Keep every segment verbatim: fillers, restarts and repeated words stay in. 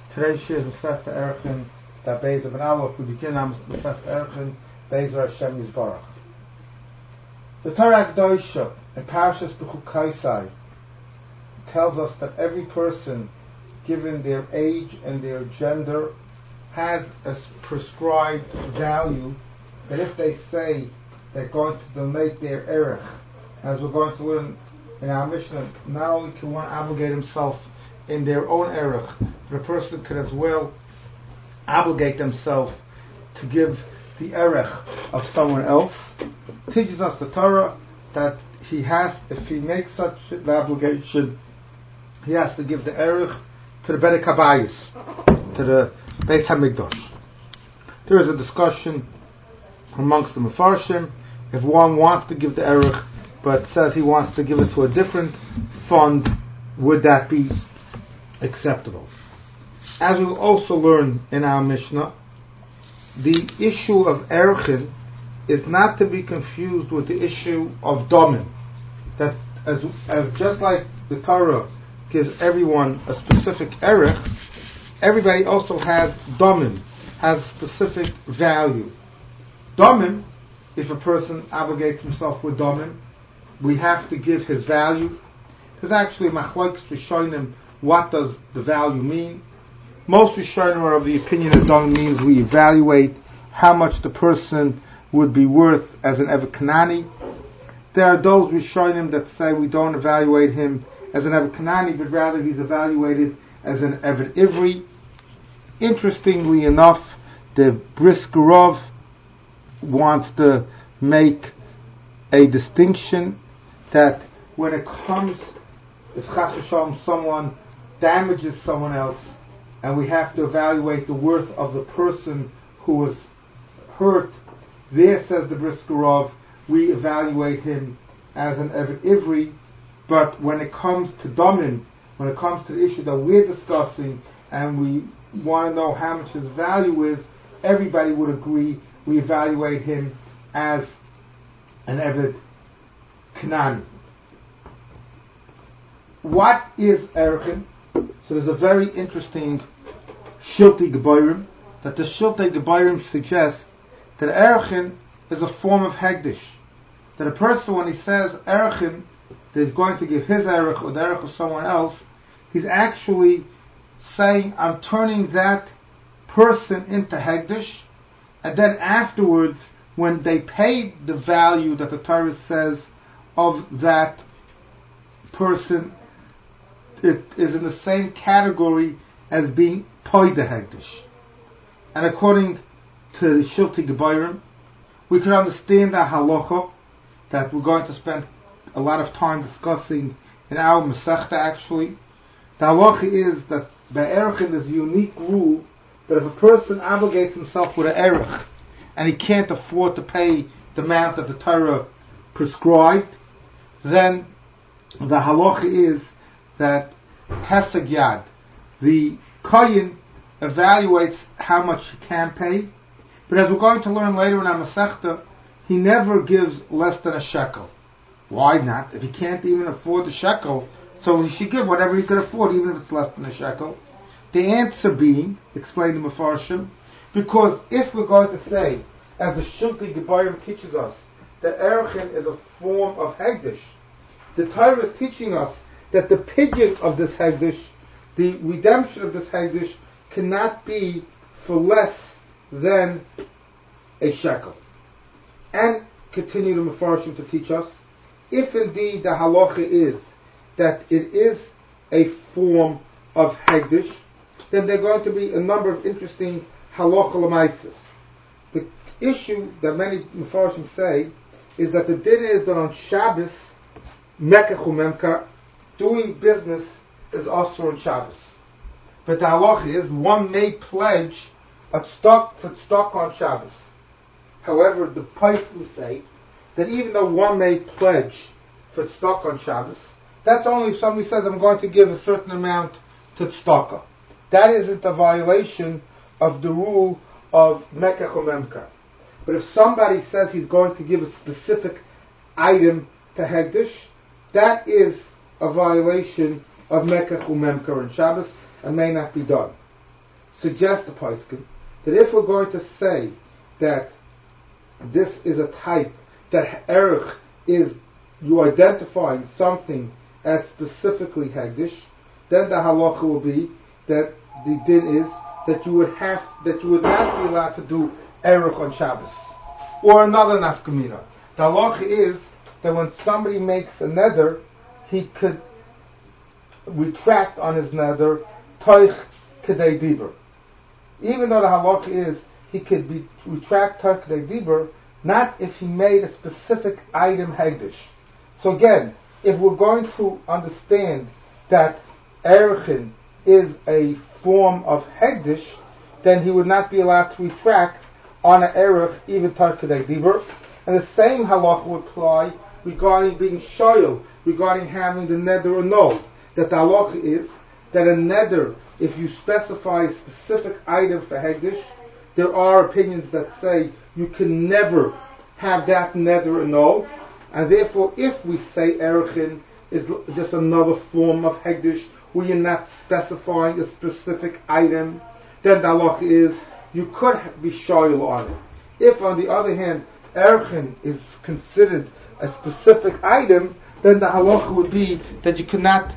Today's shir is Masechta Erchin, that Beis of an Aleph. We begin on Masechta Erchin, Beis of Hashem Yisbarach. The Torah Kedosha in Parashas Bechukaisai tells us that every person, given their age and their gender, has a prescribed value that if they say they're going to donate their erech, as we're going to learn in our Mishnah, not only can one obligate himself in their own erech, but a person could as well obligate themselves to give the erech of someone else. It teaches us the Torah that he has, if he makes such an obligation, he has to give the erech to the Bedek Habayis, to the Beis Hamikdash. There is a discussion amongst the Mefarshim if one wants to give the erech but says he wants to give it to a different fund, would that be acceptable? As we will also learn in our Mishnah, the issue of erechin is not to be confused with the issue of domim. That as, as just like the Torah gives everyone a specific erech, everybody also has domim, has specific value. Domim, if a person obligates himself with domim, we have to give his value. There's actually machlokes rishonim, what does the value mean? Most rishonim are of the opinion that domim means we evaluate how much the person would be worth as an Evet Kanani. There are those rishonim that say we don't evaluate him as an Evet Kanani, but rather he's evaluated as an Evet Ivri. Interestingly enough, the Brisker Rov wants to make a distinction that when it comes, if Chas v'Shalom someone damages someone else, and we have to evaluate the worth of the person who was hurt, there, says the Brisker Rov, we evaluate him as an Evet Ivri. But when it comes to Domim, when it comes to the issue that we're discussing, and we want to know how much his value is, everybody would agree we evaluate him as an Evet Kanani. What is erechin? So there's a very interesting Shiltei Gebayrim, that the Shiltei Gebayrim suggests that erechin is a form of hegdish. That a person, when he says erechin, that he's going to give his erech or the erech of someone else, he's actually saying, I'm turning that person into hegdish, and then afterwards, when they pay the value that the Torah says of that person, it is in the same category as being poida hegdish. And according to the Shiltei Gebayrim, we can understand that halacha that we're going to spend a lot of time discussing in our Masechta actually. The halacha is that by erechin there's a unique rule that if a person obligates himself with an erech and he can't afford to pay the amount that the Torah prescribed, then the halacha is that heseg yad, the kohen evaluates how much he can pay, but as we're going to learn later in our Masechta, he never gives less than a shekel. Why not? If he can't even afford the shekel, so he should give whatever he could afford, even if it's less than a shekel. The answer being, explained in Mefarshim, because if we're going to say, as the Shiltei Gebayrim teaches us, that erechin is a form of hegdish, the Torah is teaching us that the pidyon of this hegdish, the redemption of this hegdish, cannot be for less than a shekel. And continue the Mefarshim to teach us, if indeed the halacha is that it is a form of hegdish, then there are going to be a number of interesting halacha l'maises. The issue that many Mefarshim say is that the din is that on Shabbos, mekach umemkar, doing business is also on Shabbos. But the halacha is one may pledge a stock for stock on Shabbos. However, the Poskim say that even though one may pledge for stock on Shabbos, that's only if somebody says, I'm going to give a certain amount to tzedakah. That isn't a violation of the rule of mekach umemkar. But if somebody says he's going to give a specific item to hegdish, that is a violation of mekach umemkar on Shabbos and may not be done. suggest to Paiskin that if we're going to say that this is a type, that erech is you identifying something as specifically hegdish, then the halacha will be that the din is that you would have that you would not be allowed to do erech on Shabbos. Or another nafkamina. The halacha is that when somebody makes a neder, he could retract on his neder toich kedei diber. Even though the halacha is he could be retract toich kedei diber, not if he made a specific item hegdish. So again, if we're going to understand that erechin is a form of hegdish, then he would not be allowed to retract on an erech even toich kedei diber. And the same halacha would apply regarding being shoyel, regarding having the neder or no. That the halacha is that a neder, if you specify a specific item for hegdish, there are opinions that say you can never have that neder or no. And therefore, if we say erechin is just another form of hegdish, where you're not specifying a specific item, then the halacha is you could be shoyel on it. If, on the other hand, erechin is considered a specific item, then the halacha would be that you cannot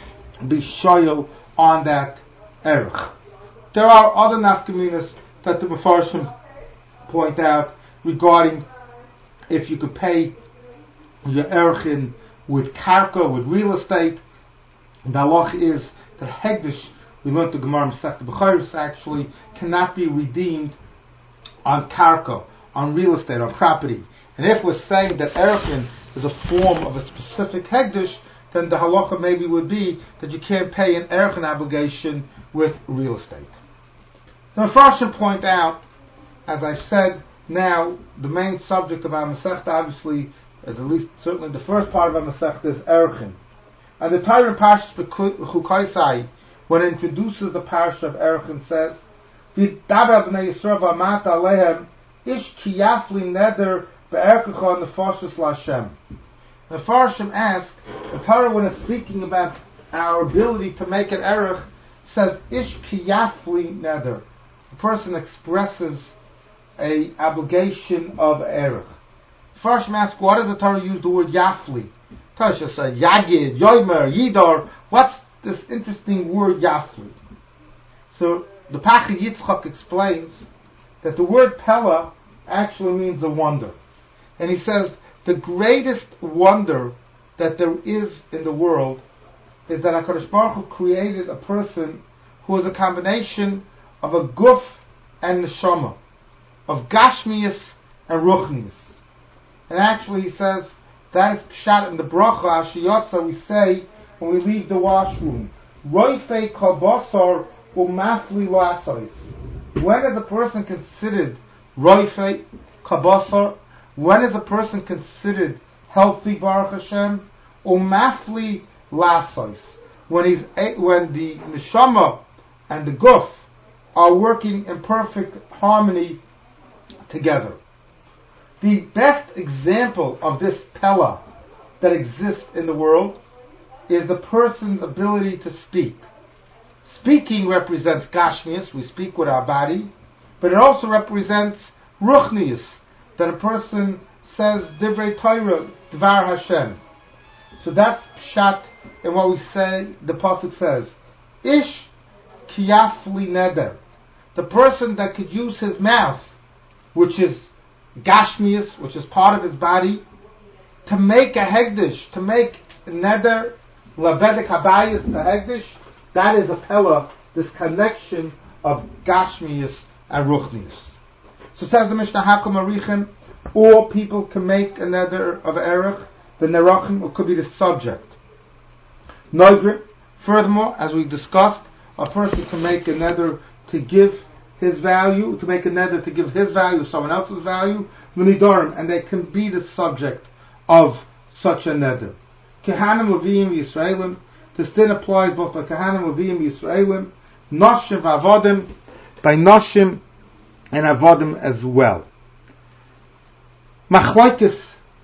be shoyel on that erech. There are other nafkaminas that the Mefarshim point out regarding if you could pay your erechin with karka, with real estate. The halacha is that hegdish, we learned the Gemara Masechta Bechoros, actually cannot be redeemed on karka, on real estate, on property. And if we're saying that erechin is a form of a specific hegdish, then the halacha maybe would be that you can't pay an erechin obligation with real estate. The Mefarshim point out, as I've said, now the main subject of our Masechta, obviously, at least certainly the first part of our Masechta, is erechin. And the Torah in Parshas Chukaisai, when it introduces the parsha of erechin, says, "V'daber b'nei Yisrael v'amata alehem ish ki yafli neder be'erkecha nefashos la'Hashem." The Farshim ask, the Torah, when it's speaking about our ability to make an erech, says ish ki yafli neder. The person expresses a obligation of erech. The Farshim ask, why does the Torah use the word yafli? The Torah should say yagid, yoimer, yidor. What's this interesting word yafli? So the Pachid Yitzchak explains that the word pella actually means a wonder. And he says the greatest wonder that there is in the world is that HaKadosh Baruch Hu created a person who is a combination of a guf and neshama, of gashmius and ruchnius. And actually he says that is pshat in the bracha Ashiyotza we say when we leave the washroom. Roifei kabasar umafli lo'asais. When is a person considered roifei kabasar? When is a person considered healthy, Baruch Hashem? Umafli lasais. When he's when the neshama and the guf are working in perfect harmony together. The best example of this pella that exists in the world is the person's ability to speak. Speaking represents gashmius, we speak with our body, but it also represents ruchnius, that a person says divrei Torah, dvar Hashem. So that's pshat in what we say, the pasuk says, ish kiyafli neder. The person that could use his mouth, which is gashmius, which is part of his body, to make a hegdish, to make neder, labedek habayis, the hegdish, that is a pella, this connection of gashmius and ruchnius. So says the Mishnah, Hakom Arichem, all people can make a neder of erech, the nerachim, it could be the subject. Noidrim, furthermore, as we discussed, a person can make a neder to give his value, to make a neder to give his value, someone else's value, v'nidorim, and they can be the subject of such a neder. Kehanim Levim Yisraelim, this din applies both by Kehanim Levim Yisraelim, Noshim Avodim, by Noshim and Avodim as well. Machlokes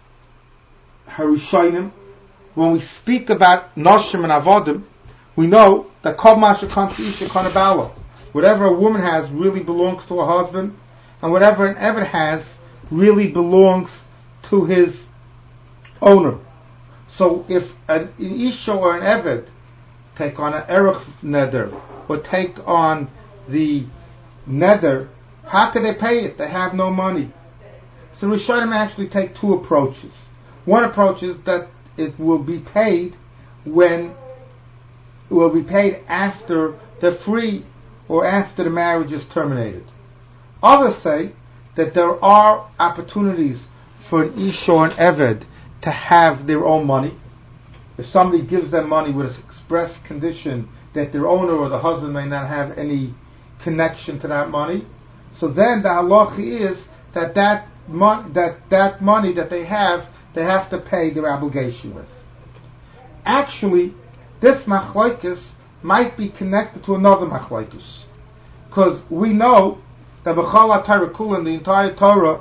Harishonim, when we speak about Noshim and Avodim, we know that Kol Masha Kanti Isha Kanabala. Whatever a woman has really belongs to her husband, and whatever an Eved has really belongs to his owner. So if an, an Isha or an Eved take on an Erech Neder, or take on the Neder, how can they pay it? They have no money. So Rishonim actually take two approaches. One approach is that it will be paid when it will be paid after they're free or after the marriage is terminated. Others say that there are opportunities for an Isha or an Eved to have their own money. If somebody gives them money with an express condition that their owner or the husband may not have any connection to that money, so then the halacha is that that, mon- that that money that they have, they have to pay their obligation with. Actually, this machlokes might be connected to another machlokes, because we know that b'chol HaTorah kula, in the entire Torah,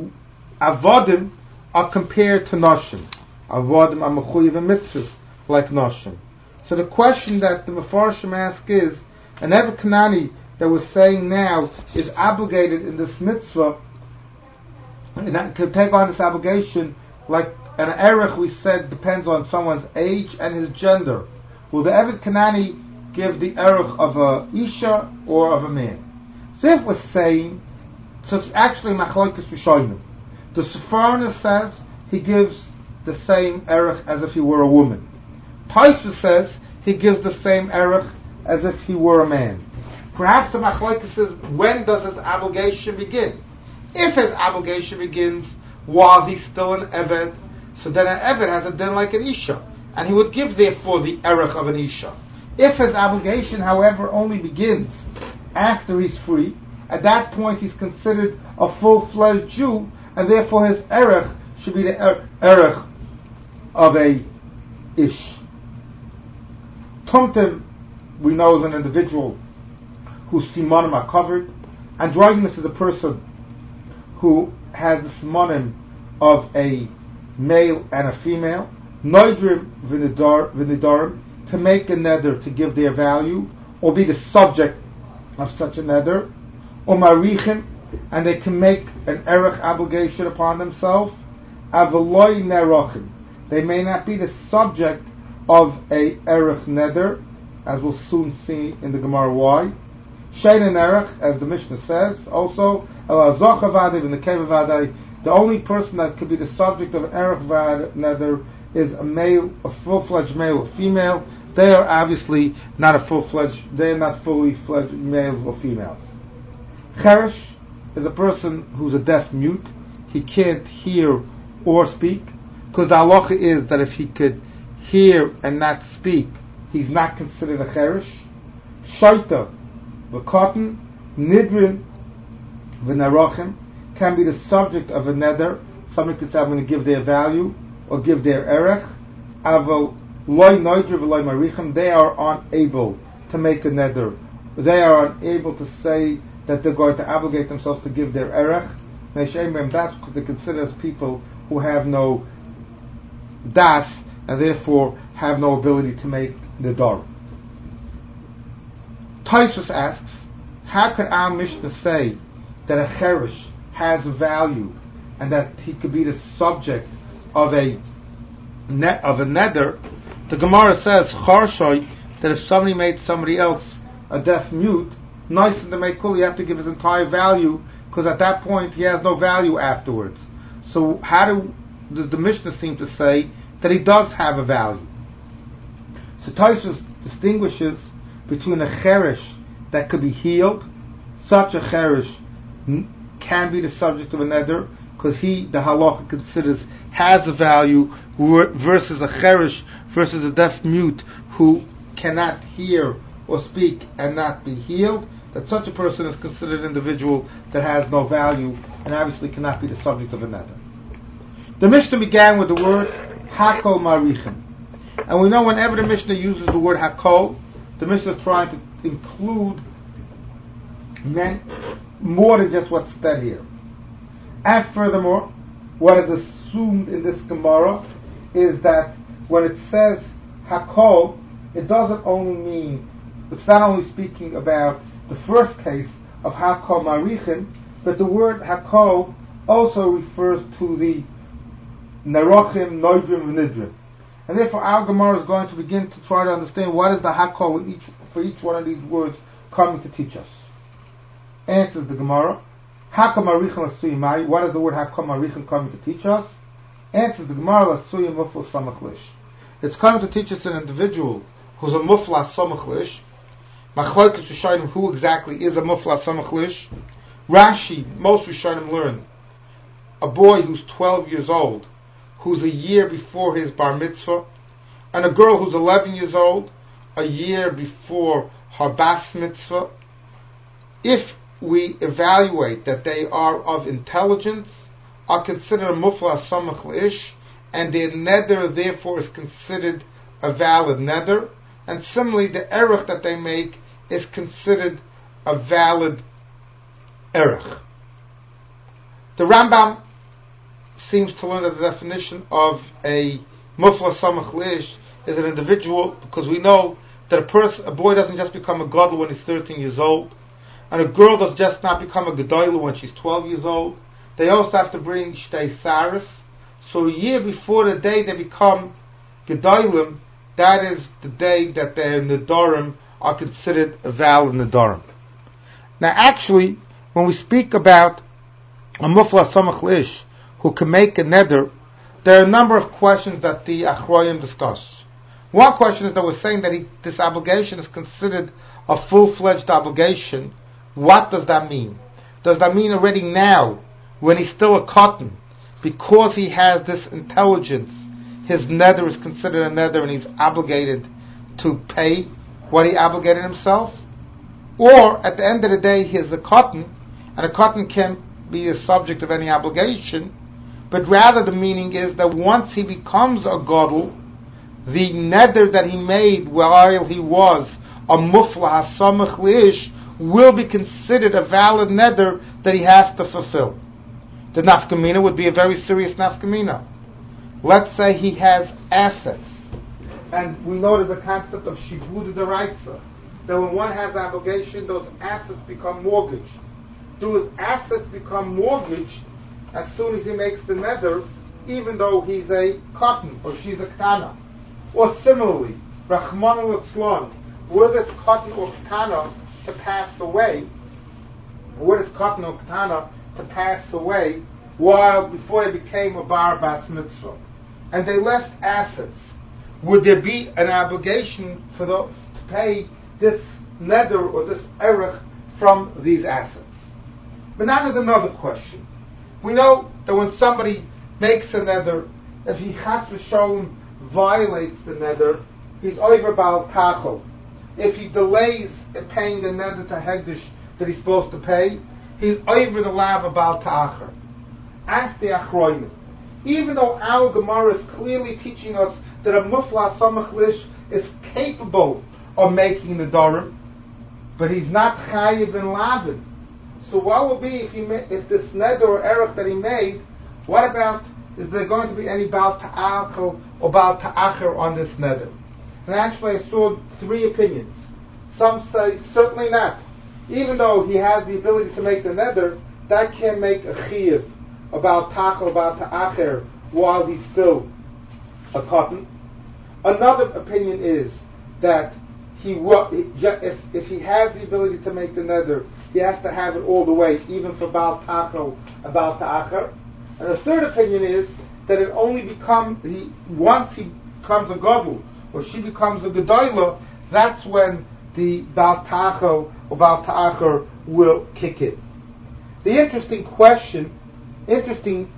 avodim are compared to noshim. Avodim are mechuyev in mitzvahs like noshim. So the question that the Mefarshim ask is, an Eved Kanani that we're saying now is obligated in this mitzvah, and that can take on this obligation, like an erech we said depends on someone's age and his gender. Will the Eved Kanani give the erech of a isha or of a man? So if we're saying, so it's actually machlokes rishonim. The Sforno says he gives the same erech as if he were a woman. Tosfos says he gives the same erech as if he were a man. Perhaps the machlokes is, when does his obligation begin? If his obligation begins while he's still an Eved, so then an Eved has a din like an Isha, and he would give therefore the erech of an Isha. If his obligation, however, only begins after he's free, at that point he's considered a full-fledged Jew, and therefore his erech should be the er- erech of a Ish. Tumtim, we know, is an individual whose simanim are covered. Androgynous is a person who has the simanim of a male and a female. Noidrim v'nidarim, to make a neder to give their value, or be the subject of such a neder. Or marichim, and they can make an erech obligation upon themselves. Avaloi nerachim, they may not be the subject of a erech neder, as we'll soon see in the Gemara why. Shein and erech, as the Mishnah says, also el azoch avadei and the kev avadei. The only person that could be the subject of an erech neder is a male, a full-fledged male or female. They are obviously not a full-fledged. They are not fully fledged males or females. Cherish is a person who's a deaf mute. He can't hear or speak, because the halacha is that if he could hear and not speak, he's not considered a cherish. Shaita, v'katan, nidrin, v'narachim, can be the subject of a neder. Somebody could say, I'm going to give their value or give their erech. Aval loy noidr v'loy marichim, they are unable to make a neder. They are unable to say that they're going to obligate themselves to give their erech. That's because they're considered as people who have no das, and therefore have no ability to make the dar. Tosfos asks, how could our Mishnah say that a cherish has value and that he could be the subject of a net of a neder? The Gemara says charshoy, that if somebody made somebody else a deaf mute, nice in the Meikul, you have to give his entire value, because at that point he has no value afterwards. So how do does the Mishnah seem to say that he does have a value? So Tosfos distinguishes between a cherish that could be healed. Such a cherish can be the subject of a neder, because he, the halacha, considers has a value, versus a cherish, versus a deaf mute who cannot hear or speak and not be healed. That such a person is considered an individual that has no value and obviously cannot be the subject of a neder. The Mishnah began with the word hakol marichim, and we know whenever the Mishnah uses the word hakol, the Mishnah is trying to include men, more than just what's said here. And furthermore, what is assumed in this Gemara is that when it says hakol, it doesn't only mean, it's not only speaking about the first case of Hakol Marichin, but the word Hakol also refers to the Nerochim, Noidrim, and Nidrim. And therefore our Gemara is going to begin to try to understand what is the Hakol in each, for each one of these words coming to teach us. Answers the Gemara, Hakol Marichin Lasuyimai, what is the word Hakol Marichin coming to teach us? Answers the Gemara, Lasuyim Mufla Samachlish. It's coming to teach us an individual who's a Mufla Samachlish. Machlokes Rishonim, who exactly is a Mufla Samachlish? Rashi, most Rishonim learn, a boy who's twelve years old, who's a year before his bar mitzvah, and a girl who's eleven years old, a year before her bas mitzvah. If we evaluate that they are of intelligence, are considered a mufla samach leish, and their neder therefore is considered a valid neder, and similarly the erech that they make is considered a valid erech. The Rambam seems to learn that the definition of a mufla samach leish is an individual, because we know that a person, a boy doesn't just become a gadol when he's thirteen years old, and a girl does just not become a gedolah when she's twelve years old. They also have to bring shtei saris. So a year before the day they become gedolim, that is the day that their nedarim are considered a valid nedarim. Now actually, when we speak about a mufla samach leish who can make a neder, there are a number of questions that the achroyim discuss. One question is that we're saying that he, this obligation is considered a full-fledged obligation. What does that mean? Does that mean already now, when he's still a cotton, because he has this intelligence, his neder is considered a neder and he's obligated to pay what he obligated himself? Or, at the end of the day, he's a cotton, and a cotton can't be a subject of any obligation, but rather the meaning is that once he becomes a gadol, the neder that he made while he was a mufla hasamach leish will be considered a valid neder that he has to fulfill. The nafkamina would be a very serious nafkamina. Let's say he has assets, and we know there's a concept of shivud deraisa, that when one has obligation, those assets become mortgaged. Do his assets become mortgaged as soon as he makes the neder, even though he's a cotton or she's a ktana? Or similarly, Rachmana litzlan, were this cotton or ktana to pass away, were this cotton or ktana to pass away while before they became a bar bas mitzvah, and they left assets, would there be an obligation for the, to pay this neder or this erech from these assets? But now there's another question. We know that when somebody makes a neder, if he chas v'sholem violates the neder, he's over Baal Tachel. If he delays in paying the neder to Hegdish that he's supposed to pay, he's over the lav of Baal Ta'acher. Ask the Achroinim. Even though our Gemara is clearly teaching us that a mufla samach lish is capable of making the darim, but he's not chayiv in lavin. So what will be if he ma- if this neder or erech that he made? What about, is there going to be any Baal Ta'achel or Baal Ta'acher on this neder? And actually I saw three opinions. Some say certainly not. Even though he has the ability to make the neder, that can't make a chiyuv about Ta'achel or Baal Ta'acher while he's still a cotton. Another opinion is that he will, if if he has the ability to make the neder, he has to have it all the way, even for Baal Ta'achel and Baal Ta'acher. And the third opinion is that it only becomes, he once he becomes a gadol or she becomes a gedolah, that's when the Baal Ta'achel or Baal Ta'acher will kick in. The interesting question, interesting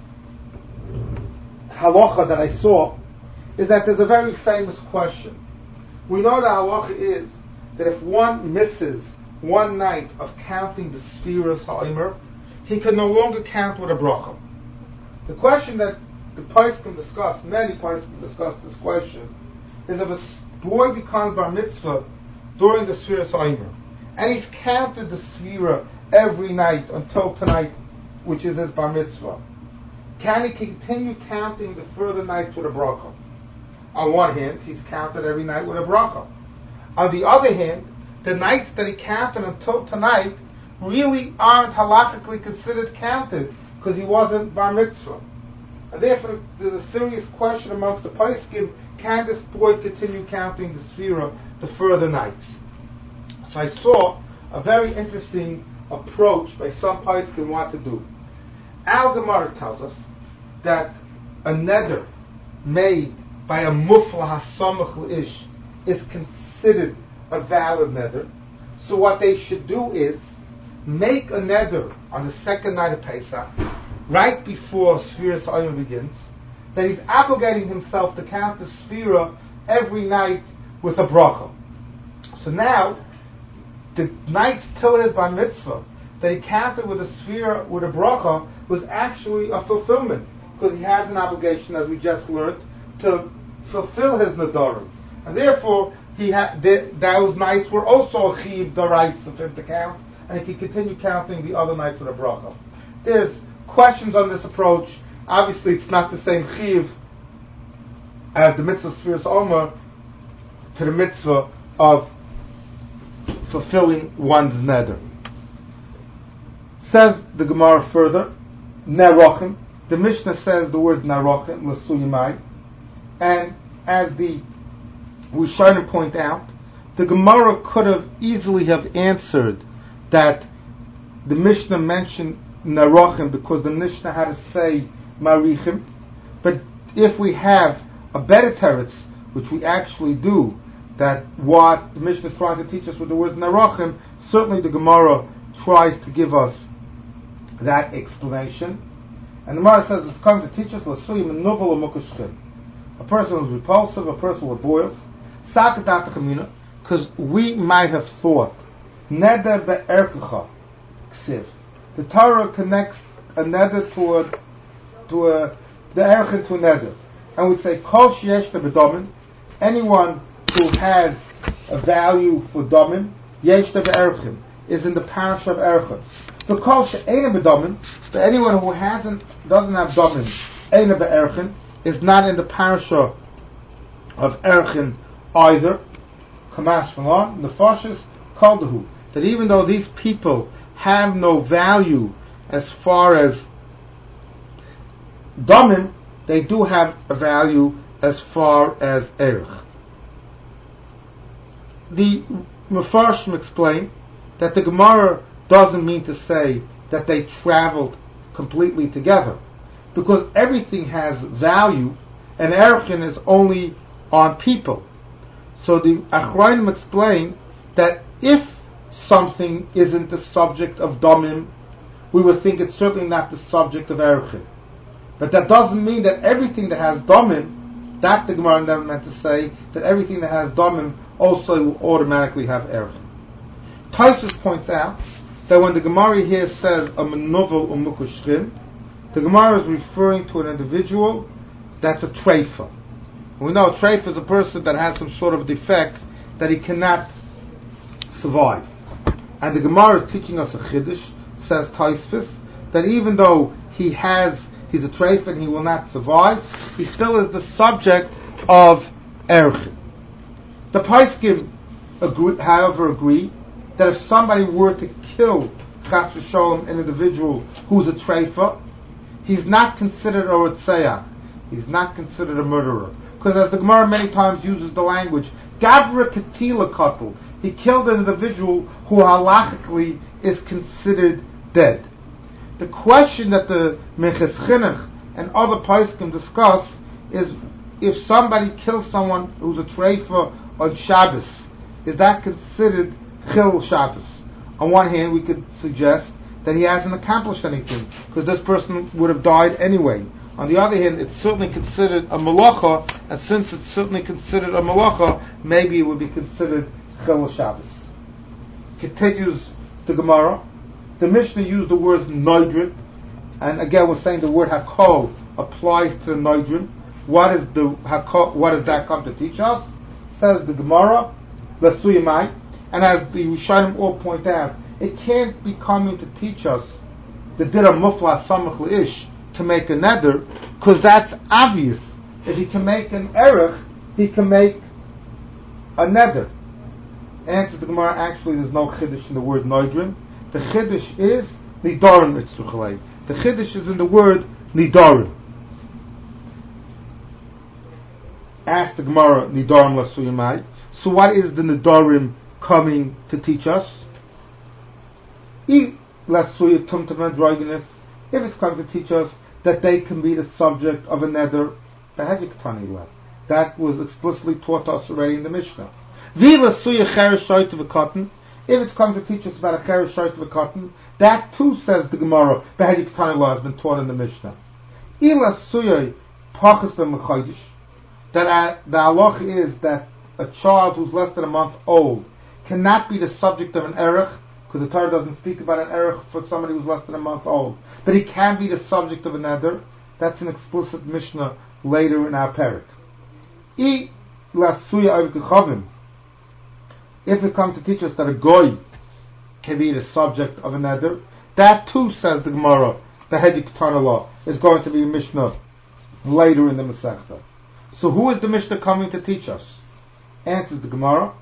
halacha that I saw is that there's a very famous question. We know the halacha is that if one misses one night of counting the spheres ha'omer, he can no longer count with a bracha. The question that the poskim discuss, many poskim discuss this question, is if a boy becomes bar mitzvah during the spheres ha'omer, and he's counted the sphera every night until tonight, which is his bar mitzvah, can he continue counting the further nights with a bracha? On one hand, he's counted every night with a bracha. On the other hand, the nights that he counted until tonight really aren't halachically considered counted because he wasn't bar mitzvah. And therefore there's a serious question amongst the poskim, can this boy continue counting the sfira the further nights? So I saw a very interesting approach by some poskim what to do. Our Gemara tells us that a neder made by a mufla hasamach ish is considered a valid neder. So what they should do is make a neder on the second night of Pesach, right before Sfiras Hayom begins, that he's obligating himself to count the Sfira every night with a bracha. So now, the nights till his bar mitzvah, that he counted with a Sfira, with a bracha, was actually a fulfillment, because he has an obligation, as we just learned, to fulfill his nadarim. And therefore, he ha- th- those nights were also a chiyuv daraisa for him to count, and he can continue counting the other nights with a bracha. There's questions on this approach. Obviously, it's not the same chiyuv as the mitzvah Sfiras Omer to the mitzvah of fulfilling one's neder. Says the Gemara further, Nerochim. The Mishnah says the word Nerochim, L'suyimai. And as the Rishonim point out, the Gemara could have easily have answered that the Mishnah mentioned Nerochim because the Mishnah had to say Marichim. But if we have a better teretz, which we actually do, that what the Mishnah is trying to teach us with the words Nerochim, certainly the Gemara tries to give us that explanation. And the Gemara says it's coming to teach us L'suyim and Novel or Mukashchim. A person who's repulsive, a person with boils, Sakadat Chamina, because we might have thought Neder be'erkecha ksiv. The Torah connects a neder to a, to a, the erchen to a neder. And we'd say, Kol sheyesh be'domin, anyone who has a value for domin, yesh be'erchen, is in the parish of erchen. The Kol she'ena be'domin, but anyone who hasn't, doesn't have domin, ena be'erchen, is not in the parasha of erchen either. Kamash Falon, Nefashis, Kaldahu. That even though these people have no value as far as Domim, they do have a value as far as Erech. The Mefarshim explain that the Gemara doesn't mean to say that they traveled completely together, because everything has value, and Erechin is only on people. So the Achronim explain that if something isn't the subject of Domim, we would think it's certainly not the subject of Erechin. But that doesn't mean that everything that has Domim, that the Gemara never meant to say, that everything that has Domim also will automatically have Erechin. Taisus points out that when the Gemara here says a menovel or mukushrin, the Gemara is referring to an individual that's a treifa. We know a treifa is a person that has some sort of defect that he cannot survive. And the Gemara is teaching us a chiddush, says Taisvis, that even though he has, he's a treifa and he will not survive, he still is the subject of erchin. The Paiskim, agree, however, agree that if somebody were to kill chas v'sholom an individual who's a treifa, he's not considered a rotzeach. He's not considered a murderer. Because as the Gemara many times uses the language, Gavra Ketila Katul, he killed an individual who halachically is considered dead. The question that the Meches Chinuch and other poskim discuss is if somebody kills someone who's a treifa on Shabbos, is that considered Chil Shabbos? On one hand, we could suggest that he hasn't accomplished anything, because this person would have died anyway. On the other hand, it's certainly considered a malacha, and since it's certainly considered a malacha, maybe it would be considered Chil Shabbos. Continues the Gemara. The Mishnah used the words Noidrin, and again we're saying the word Hakol applies to the Noidrin. What is the Hakol? What does that come to teach us? Says the Gemara, L'suyimai, and as the Rishonim all point out, it can't be coming to teach us the Dira Mufla Samach Le'ish to make a neder, because that's obvious. If he can make an erech, he can make a neder. Answer the Gemara, actually there's no chiddush in the word noidrim. The chiddush is nidarim itzruchalei. The chiddush is in the word nidarim. Ask the Gemara, nidarim lasuyamai. So what is the nidarim coming to teach us? If it's coming to teach us that they can be the subject of a neder, that was explicitly taught us already in the Mishnah. If it's coming to teach us about a cheresh shoyt v'katan, that too, says the Gemara, has been taught in the Mishnah. That uh, the halach is that a child who's less than a month old cannot be the subject of an erech, because the Torah doesn't speak about an erech for somebody who's less than a month old. But he can be the subject of a neder. That's an explicit Mishnah later in our parak. If it comes to teach us that a goy can be the subject of a neder, that too, says the Gemara, the Hedik Tana law, is going to be a Mishnah later in the Masechta. So who is the Mishnah coming to teach us? Answers the Gemara,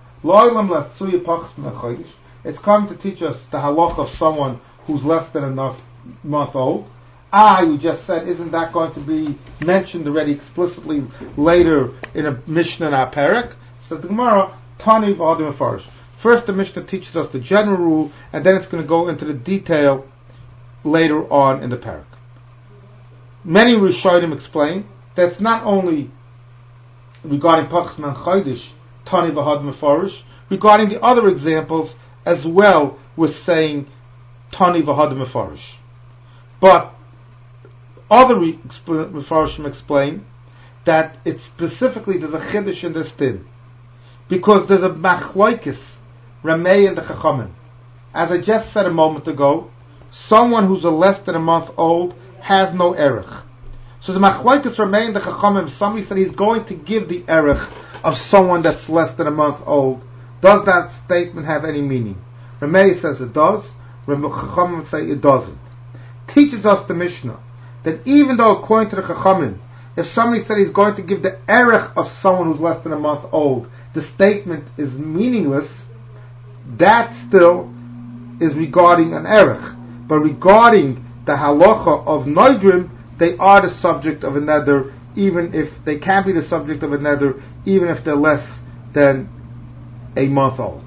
it's coming to teach us the halach of someone who's less than a month old. Ah, you just said, isn't that going to be mentioned already explicitly later in a Mishnah in our parak? So the Gemara, Tani v'adim afarish. First the Mishnah teaches us the general rule, and then it's going to go into the detail later on in the parak. Many Rishonim explain that it's not only regarding Pachas Man Chodesh, Tani v'adim afarish, regarding the other examples as well with saying Tani v'adim afarish. But other Mefarshim explain that it's specifically there's a chiddush in this din, because there's a machloikis Ramei and the Chachamim. As I just said a moment ago, someone who's a less than a month old has no erech. So the machloikis Ramei and the Chachamim, somebody said he's going to give the erech of someone that's less than a month old. Does that statement have any meaning? Ramei says it does. Chachamim say it doesn't. Teaches us the Mishnah that even though according to the Chachamim, if somebody said he's going to give the erech of someone who's less than a month old, the statement is meaningless, that still is regarding an erech. But regarding the halacha of noidrim, they are the subject of a neder, even if they can be the subject of a neder, even if they're less than a month old.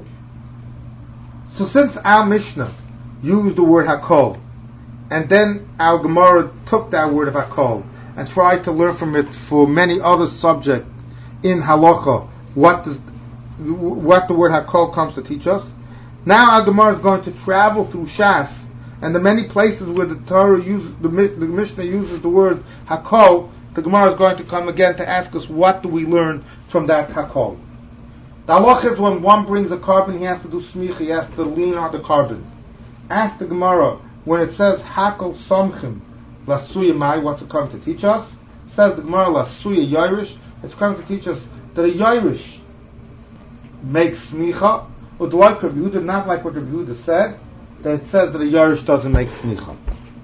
So since our Mishnah used the word hakol, and then our Gemara took that word of hakol and tried to learn from it for many other subjects in halacha, what does, what the word hakol comes to teach us. Now our Gemara is going to travel through Shas, and the many places where the Torah uses, the, the Mishnah uses the word hakol, the Gemara is going to come again to ask us, what do we learn from that hakol? The halacha is when one brings a carbon, he has to do smicha, he has to lean on the carbon. Ask the Gemara, when it says hakol somchim lasuya mai, what's it coming to teach us? It says the Gemara lasuya yairish, it's coming to teach us that a yairish makes smicha, or like Rabbi Yehuda, not like what Rabbi Yehuda said, that it says that a yairish doesn't make smicha.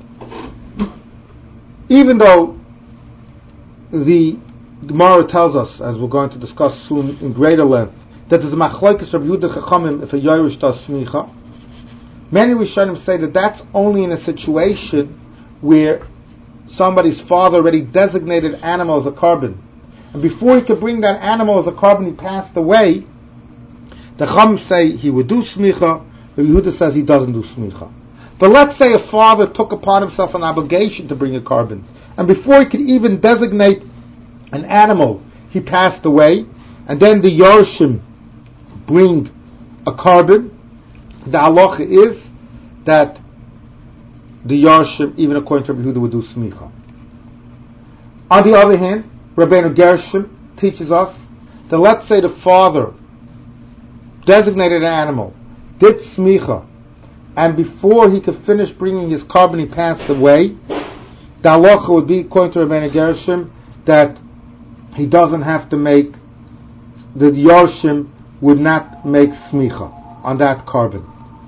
Even though the Gemara tells us, as we're going to discuss soon in greater length, that there's a machlokes Rabbi Yehuda Chachamim if a yairish does smicha, many Rishonim say that that's only in a situation where somebody's father already designated animal as a carbon, and before he could bring that animal as a carbon, he passed away. The Chachamim say he would do smicha. Rabbi Yehuda says he doesn't do smicha. But let's say a father took upon himself an obligation to bring a carbon, and before he could even designate an animal, he passed away, and then the Yorshim bring a carbon. The halacha is that the Yorshim, even according to Rabbi Yehuda, would do smicha. On the other hand, Rabbeinu Gershom teaches us that let's say the father designated an animal, did smicha, and before he could finish bringing his carbon, he passed away. The halacha would be, according to Rabbeinu Gershom, that he doesn't have to make, the Yorshim would not make smicha on that carbon.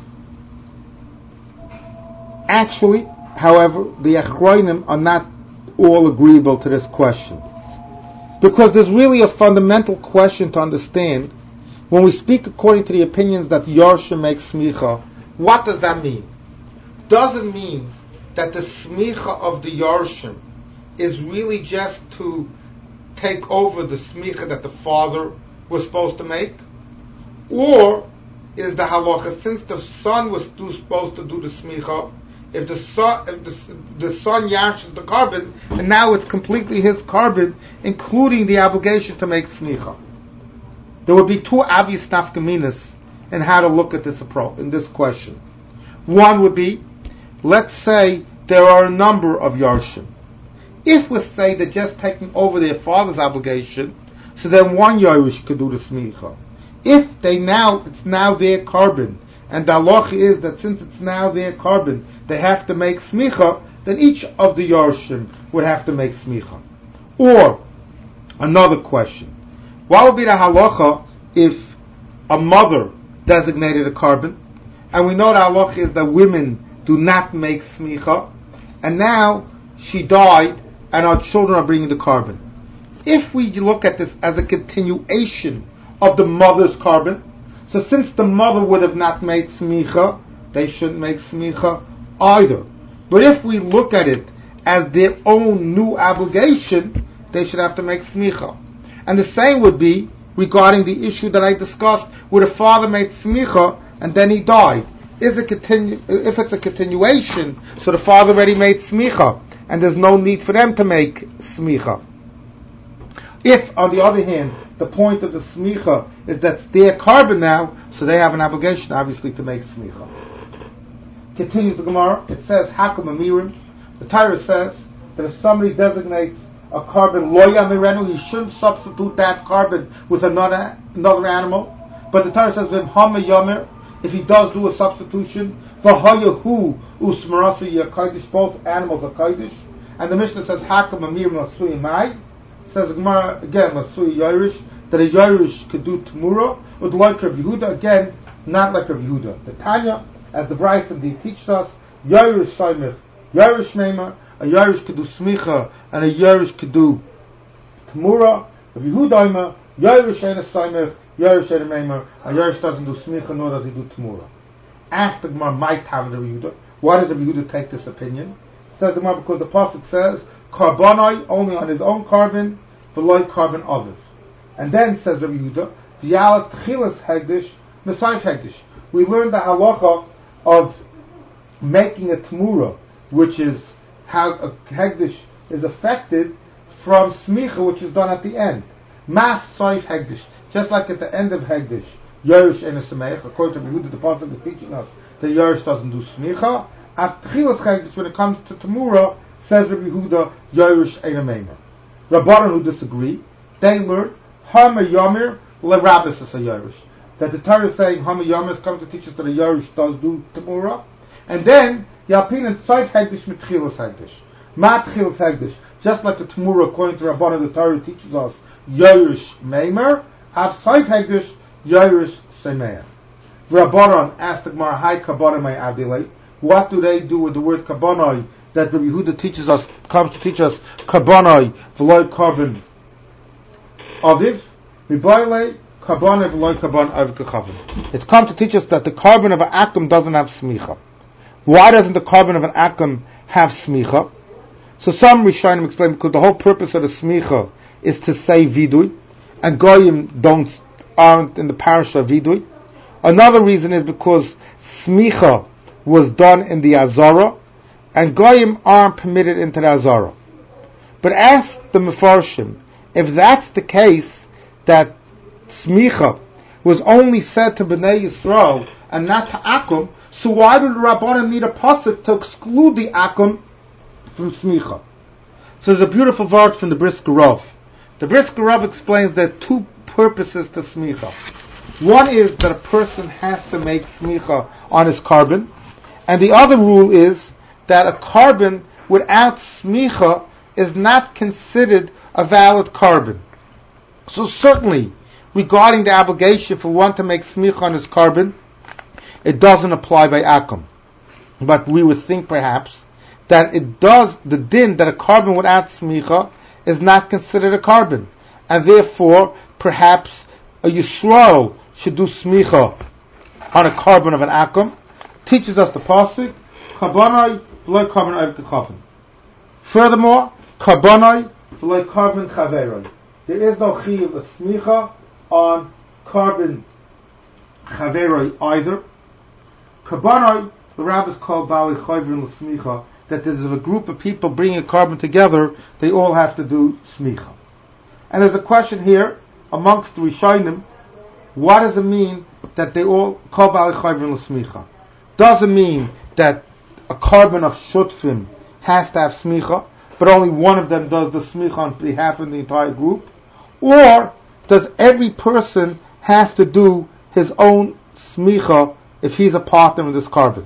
Actually, however, the Achronim are not all agreeable to this question, because there's really a fundamental question to understand when we speak according to the opinions that Yarshim makes smicha, what does that mean? Does it mean that the smicha of the Yarshim is really just to take over the smicha that the father was supposed to make? Or is the halacha, since the son was do, supposed to do the smicha, if the son, if the, the son yarshes the carbon, and now it's completely his carbon, including the obligation to make smicha? There would be two obvious nafkaminas in how to look at this approach, in this question. One would be, let's say there are a number of yarshim. If we say they're just taking over their father's obligation, so then one yarish could do the smicha. If they now, it's now their carbon, and the halacha is that since it's now their carbon, they have to make smicha, then each of the yarshim would have to make smicha. Or, another question, what would be the halacha if a mother designated a carbon, and we know the halacha is that women do not make smicha, and now she died, and our children are bringing the carbon. If we look at this as a continuation of the mother's carbon, so since the mother would have not made smicha, they shouldn't make smicha either. But if we look at it as their own new obligation, they should have to make smicha. And the same would be regarding the issue that I discussed, where the father made smicha and then he died. Is it continu- if it's a continuation, so the father already made smicha, and there's no need for them to make smicha. If, on the other hand, the point of the smicha is that's their carbon now, so they have an obligation, obviously, to make smicha. Continues the Gemara, it says, Hakam Amirim, the Torah says that if somebody designates a carbon loya mirenu, he shouldn't substitute that carbon with another another animal. But the Torah says, Hama Yamir, if he does do a substitution, V'hayahu usmarasu yakaidish, both animals are kaidish. And the Mishnah says, Hakam Amirim Lasui Mai. Says the Gemara again, Lasui Yairish, that a Yairish could do Tamura, or like Rabbi Yehuda, again, not like Rabbi Yehuda. The Tanya, as the Bryce and the teaches us, Yairish Saimich, Yairish Meimah, a Yairish could do Smicha, and a Yairish could do Tamura. Rabbi Yehuda Ima, Yairish ain't a Saimich, Yairish ain't a Meimah, a Yairish doesn't do Smicha, nor does he do Tamura. Ask the Gemara, my Tav Rabbi Yehuda, why does Rabbi Yehuda take this opinion? Says the Gemara, because the Pasuk says, Carbonai only on his own carbon, v'loy carbon others. And then says Rabbi Yehuda, v'yala tchilas hegdish, mesayif hegdish. We learned the halacha of making a tamura, which is how a hegdish is affected from smicha, which is done at the end. Mas sayif hegdish, just like at the end of hegdish, yorish and a sameich. According to Rabbi Yehuda, the pasuk is teaching us that yorish doesn't do smicha. At tchilas hegdish, when it comes to tamura, says Rabbi Yehuda, Yairish Einameina. Rabbanan who disagree, they learn Hama Yamir LeRabbis as a Yairish. That the Torah is saying Hama Yamir is coming to teach us that a Yairish does do Tamura. And then Yalpin and Saif Hegdish Mitchilas Hegdish. Matchilas Hegdish. Just like the Tamura, according to Rabbanan, the Torah teaches us Yairish Meimer, Av Saif Hegdish, Yairish Semeah. Rabbanan asked the Gemara, Hi Kabbalah my Adilay. What do they do with the word Kabbanai that Rabbi Yehuda teaches us, comes to teach us, Kabbanai, v'loy carbon aviv, v'bayle, Kabbanai, v'loy carbon aviv kechavim. It's come to teach us that the carbon of an akum doesn't have smicha. Why doesn't the carbon of an akum have smicha? So some Rishonim explain, because the whole purpose of the smicha is to say vidui, and goyim don't, aren't in the parasha of vidui. Another reason is because smicha was done in the Azara, and goyim aren't permitted into the Azara. But ask the Mefarshim, if that's the case, that smicha was only said to Bnei Yisrael and not to Akum, so why did the Rabbanan need a pasuk to exclude the Akum from smicha? So there's a beautiful verse from the Brisker Rav. The Brisker Rav explains there are two purposes to smicha. One is that a person has to make smicha on his carbon, and the other rule is that a carbon without smicha is not considered a valid carbon. So certainly, regarding the obligation for one to make smicha on his carbon, it doesn't apply by akum. But we would think perhaps that it does, the din that a carbon without smicha is not considered a carbon. And therefore, perhaps a Yisrael should do smicha on a carbon of an akum, teaches us the pasuk, Karbanai v'loy carbon of the chavin. Furthermore, Karbanai v'loy carbon chaveroi. There is no chiyuv of smicha on carbon chaveroi either. Karbanai, the rabbis call bali chayvrin l'smicha, that there's a group of people bringing a carbon together, they all have to do smicha. And there's a question here amongst the Rishonim, what does it mean that they all call bali chayvrin l'smicha? Does it mean that a carbon of shutfim has to have smicha, but only one of them does the smicha on behalf of the entire group? Or does every person have to do his own smicha if he's a partner in this carbon?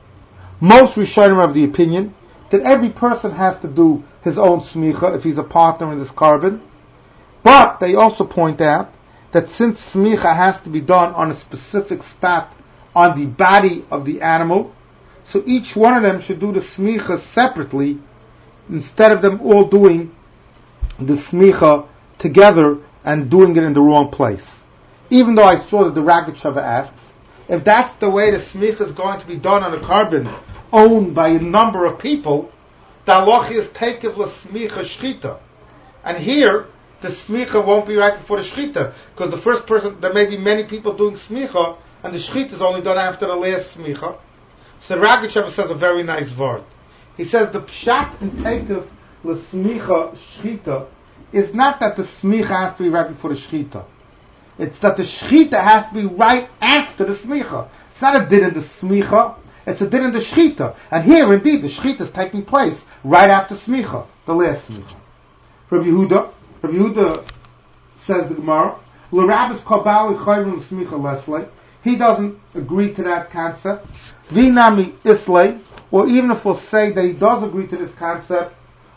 Most Rishonim are of the opinion that every person has to do his own smicha if he's a partner in this carbon, but they also point out that since smicha has to be done on a specific spot on the body of the animal, so each one of them should do the smicha separately instead of them all doing the smicha together and doing it in the wrong place. Even though I saw that the Rogatchover asks, if that's the way the smicha is going to be done on a carbon owned by a number of people, the halacha is takev l'smicha shchita. And here, the smicha won't be right before the shchita, because the first person, there may be many people doing smicha, and the shchita is only done after the last smicha. So the Rogatchover says a very nice word. He says the pshat in takev l'smicha shchita is not that the smicha has to be right before the shchita. It's that the shchita has to be right after the smicha. It's not a din in the smicha, it's a din in the shchita. And here, indeed, the shchita is taking place right after smicha, the last smicha. Rabbi Yehuda, Rabbi Yehuda says the Gemara, L'Rabbis Kabali Chayvin L'Smicha Leslie. He doesn't agree to that concept. Vinami Islay, or even if we'll say that he does agree to this concept,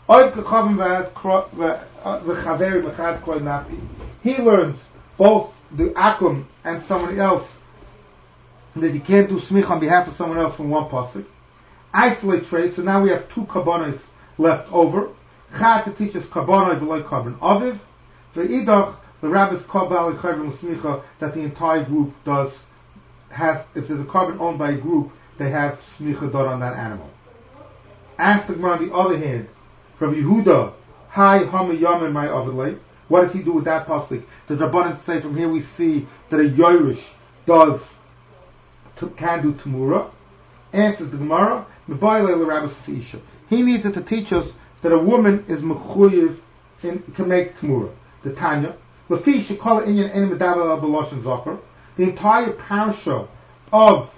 he learns both the akum and somebody else that you can't do smicha on behalf of someone else from one pasuk. Isolate trace. So now we have two karbonos left over. Chad to teach us karbonos v'loy carbon aviv. Ve'idach the rabbis kabal chayvim l'smicha that the entire group does has. If there's a carbon owned by a group, they have smicha done on that animal. Ask the Gemara on the other hand, from Yehuda, hi hama yamin my avidlay. What does he do with that pasuk? The Rabbanan say from here we see that a Yorush does to, can do Tamura. Answers the Gemara, he needs it to teach us that a woman is mechuyev in can make Tamura. The Tanya, Lafi shekala inyan enim medaber al b'loshen zocher. The entire parsha of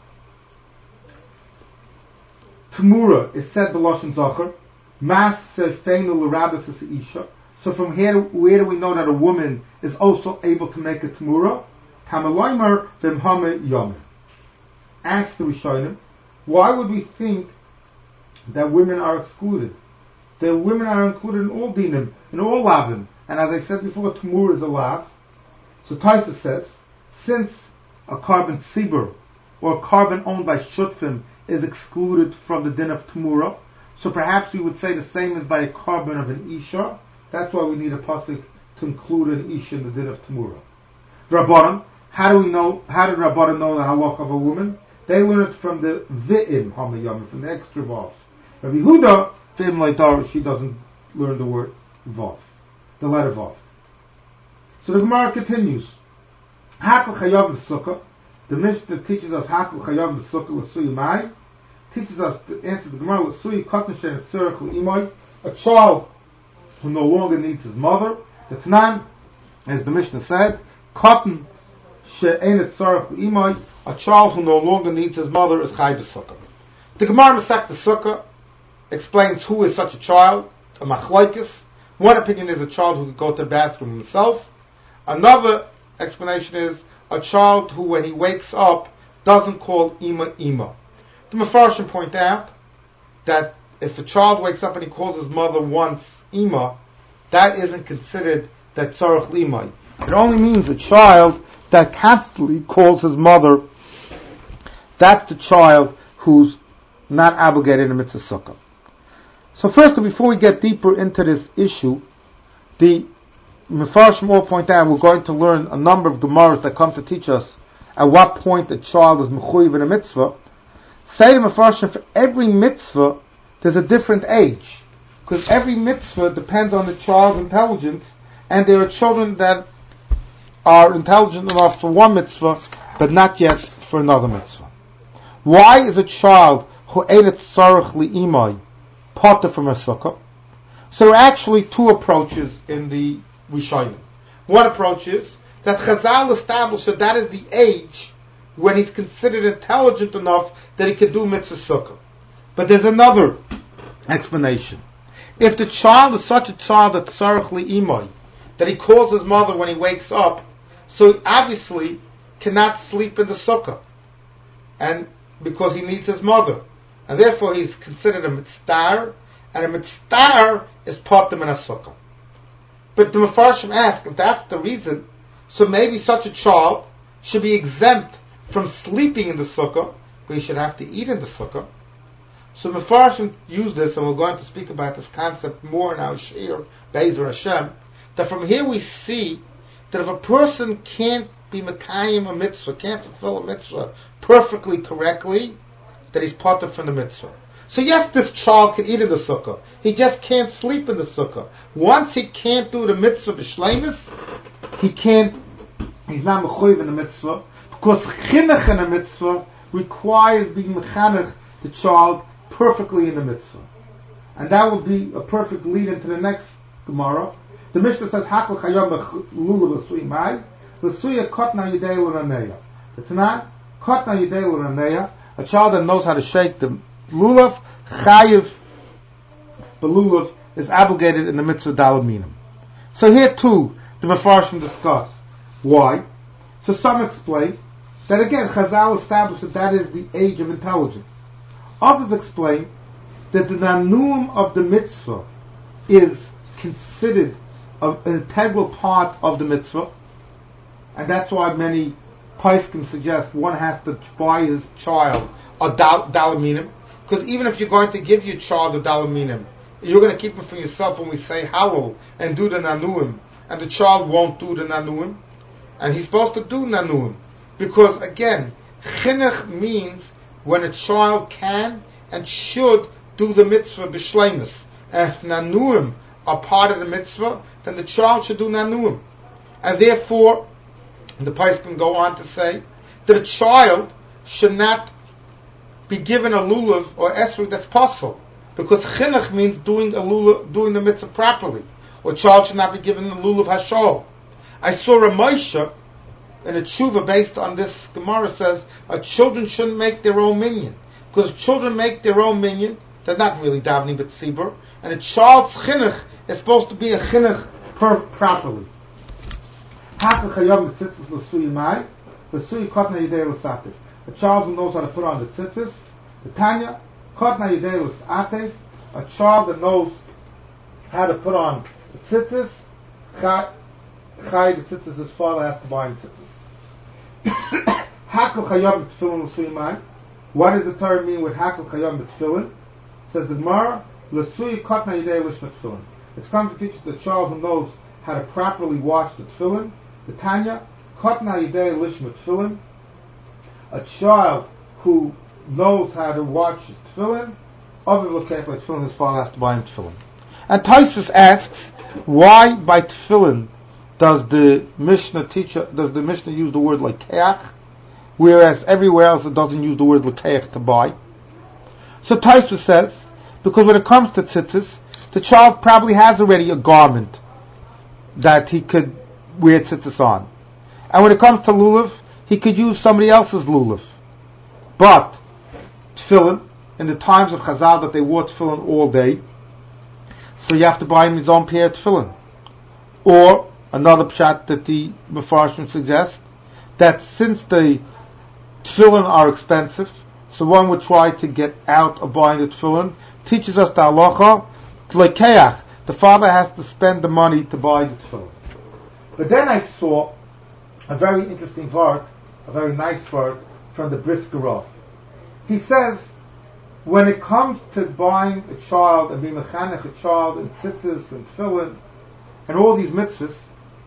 Tamura is said b'loshen zocher. Mas feinu l'rabbis isha. So from here, where do we know that a woman is also able to make a Tamura? Tamaloimer v'mhame yom. Ask the Rishonim, why would we think that women are excluded? The women are included in all dinim, in all lavim. And as I said before, Tamura is a lav. So Taisa says, since a carbon tzibur, or a carbon owned by shutfim, is excluded from the din of Tamura, so perhaps we would say the same as by a carbon of an isha. That's why we need a pasuk to include an isha in the din of Tamura. Rabbanan, how do we know, how did Rabbanan know the halach of a woman? They learn it from the V'im Hamayam, from the extra Vav. Rabbi Yehuda, V'im Laidar, she doesn't learn the word Vav, the letter Vav. So the Gemara continues. Hakal Chayav B'Sukkah, the Mishnah teaches us Hakal Chayav B'Sukkah L'Suyi Mai, teaches us to answer the Gemara L'Suyi Katan Shen Tzerach L'Imai, a child who no longer needs his mother. The Tanan, as the Mishnah said, Katan She'en Tzerach L'Imai, a child who no longer needs his mother is Chai B'Sukkah. The Gemara Masech the Sukkah explains who is such a child, a machlokes. One opinion is a child who can go to the bathroom himself. Another explanation is a child who, when he wakes up, doesn't call Ima Ima. The Mefarshim point out that if a child wakes up and he calls his mother once Ima, that isn't considered that Tzarech Limai. It only means a child that constantly calls his mother. That's the child who's not obligated in mitzvah sukkah. So first, before we get deeper into this issue, the Mefarshim all point out we're going to learn a number of Gemaras that come to teach us at what point a child is mechuyev in a mitzvah, say the Mefarshim, for every mitzvah, there's a different age. Because every mitzvah depends on the child's intelligence, and there are children that are intelligent enough for one mitzvah, but not yet for another mitzvah. Why is a child who ain't at tzarech li'imai potter from a sukkah? So there are actually two approaches in the Rishonim. One approach is that Chazal established that that is the age when he's considered intelligent enough that he can do mitzvah sukkah. But there's another explanation. If the child is such a child that tzarech li'imai, that he calls his mother when he wakes up, so he obviously cannot sleep in the sukkah, and because he needs his mother, and therefore he's considered a mitzvah, and a mitzvah is potter min a sukkah. But the Mefarshim ask, if that's the reason, so maybe such a child should be exempt from sleeping in the sukkah, but he should have to eat in the sukkah. So Mefarshim use this, and we're going to speak about this concept more in our Shir, Be'ezer Hashem, that from here we see that if a person can't be Mekayim a mitzvah, can't fulfill a mitzvah perfectly correctly, that he's potter from the mitzvah. So yes, this child can eat in the sukkah. He just can't sleep in the sukkah. Once he can't do the mitzvah b'shleimus, he can't, he's not mechuyev in the mitzvah, because chinuch in a mitzvah requires being mechanech the child perfectly in the mitzvah. And that will be a perfect lead into the next Gemara. The Mishnah says, Hakal chayom lulav l'sui mai, l'suya kotna yidei l'naneya. The Tanan, kotna yidei l'naneya, a child that knows how to shake the lulav, chayiv, the lulav is obligated in the mitzvah dalaminim. So here too, the Mefarshim discuss why. So some explain that again, Chazal established that that is the age of intelligence. Others explain that the nanuim of the mitzvah is considered an integral part of the mitzvah, and that's why many poskim suggest one has to buy his child a dal- dalaminim, because even if you're going to give your child a dalaminim, you're going to keep it for yourself when we say halal and do the nanuim, and the child won't do the nanuim, and he's supposed to do nanuim, because again, chinuch means when a child can and should do the mitzvah b'shleimus. And if nanuim are part of the mitzvah, then the child should do nanuim. And therefore, the poskim go on to say that a child should not be given a lulav or esrog that's possible, because chinuch means doing a lulav, doing the mitzvah properly. Or a child should not be given a lulav hashol. I saw a Moshe in a tshuva based on this Gemara says, uh, children shouldn't make their own minyan. Because if children make their own minyan, they're not really davening but tzibur. And a child's chinuch is supposed to be a chinuch per- properly. A child who knows how to put on the tzitzis. The Tanya, a child that knows how to put on the tzitzis. Chai, the tzitzis, his father has to buy him tzitzis. Hakal chayom b'tefillin l'sui mai. What does the Torah mean with hakal chayom b'tefillin? Says the Gemara, l'sui kotna yidei lishma tefillin. It's come to teach the child who knows how to properly wash the tefillin. The Tanya, kotna yidei lishma tefillin. A child who knows how to wash his tefillin, other l'keich like tefillin, his father has to buy him tefillin. And Tosfos asks, why by tefillin does the Mishnah teach, does the Mishnah use the word lekeach, whereas everywhere else it doesn't use the word lekeach to buy? So Tosfos says, because when it comes to tzitzis, the child probably has already a garment that he could wear tzitzis on. And when it comes to lulav, he could use somebody else's lulav. But tefillin, in the times of Chazal that they wore tefillin all day, so you have to buy him his own pair of tefillin. Or another pshat that the Mefarshim suggest, that since the tefillin are expensive, so one would try to get out of buying the tefillin, teaches us the halacha, lekeach, the father has to spend the money to buy the tefillin. But then I saw a very interesting word, a very nice word, from the Brisker Rav. He says, when it comes to buying a child and being mechanech a child and tzitzis and tefillin and all these mitzvahs,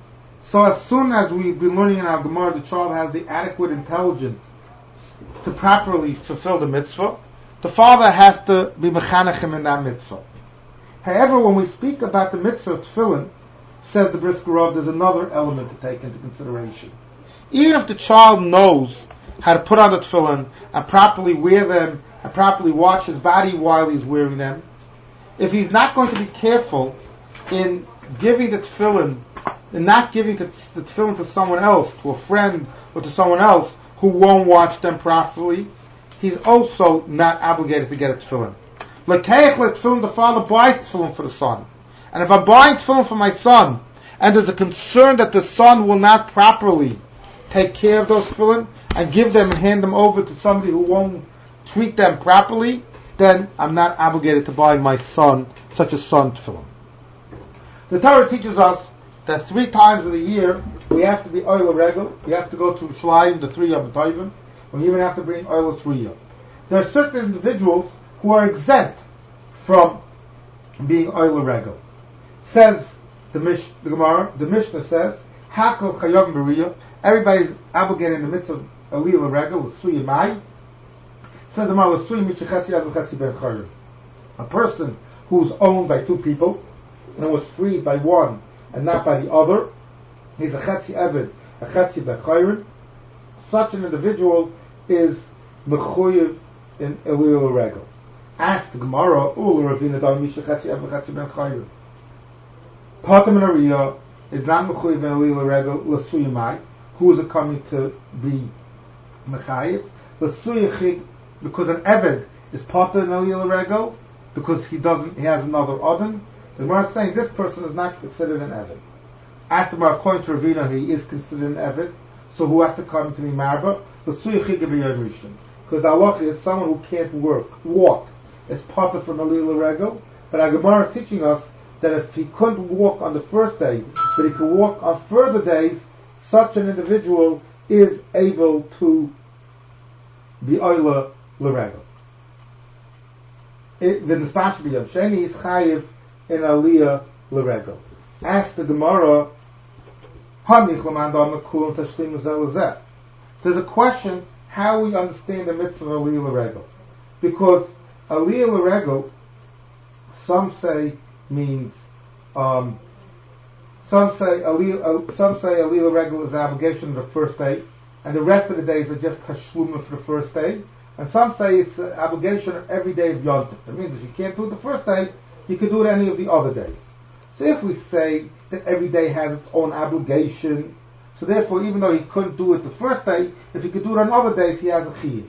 So as soon as we've been learning in our Gemara, the child has the adequate intelligence to properly fulfill the mitzvah, the father has to be mechanechim in that mitzvah. However, when we speak about the mitzvah of tefillin, says the Brisker Rav, there's another element to take into consideration. Even if the child knows how to put on the tefillin and properly wear them and properly wash his body while he's wearing them, if he's not going to be careful in giving the tefillin, and not giving the, the tefillin to someone else, to a friend or to someone else who won't watch them properly, he's also not obligated to get a tefillin. L'keich le-tefillin, the father buys tefillin for the son. And if I'm buying tefillin for my son, and there's a concern that the son will not properly take care of those tefillin, and give them and hand them over to somebody who won't treat them properly, then I'm not obligated to buy my son such a son tefillin. The Torah teaches us that three times of the year we have to be oil regel. We have to go to Shlayim, the three Yom Tovim. We even have to bring oil Sriya. There are certain individuals who are exempt from being oil regel. Says the Mish, the Gemara, the Mishnah says, Hakol Chayov B'Riya. Everybody's obligated in the midst of Aliyah regel with Suya Mai. Says the Gemara, Suya Mishachatzi Avachatzi Ben Chayim. A person who's owned by two people and was freed by one and not by the other, he's a Chatzi Eved, a Chatzi Ben Chayim. Such an individual is mechuyev in Aliyah regel. Ask the Gemara, Ul Ravina Dam Mishachatzi Eved Chatzi Ben Chayim. Patam and Ariyah is not mechuyev in Aliyah regel l'Suya Mai. Who is it coming to be mechayev? L'Suya Chig, because an Eved is Patam in Aliyah regel, because he doesn't, he has another Odin. The Gemara is saying this person is not considered an Eved. Ask the Gemara, according to Ravina, he is considered an Eved. So who has to come to be marba? L'Suya Chig b'Yom Rishon. Because the halacha is someone who can't work, walk, is Patam from Aliyah regel. But our Gemara is teaching us that if he couldn't walk on the first day, but he could walk on further days, such an individual is able to be oila l'regel. The nispash b'yom sheni is chayiv in aliyah l'regel. Ask the Gemara, there's a question how we understand the mitzvah of aliyah l'regel, because aliyah l'regel, some say means um, some say aliyah, uh, some say aliyah l'regel is an obligation of the first day, and the rest of the days are just tashluma for the first day. And some say it's an obligation of every day of Yom Tov. That means if you can't do it the first day, you can do it any of the other days. So if we say that every day has its own obligation, so therefore even though he couldn't do it the first day, if he could do it on other days, he has a chiyuv.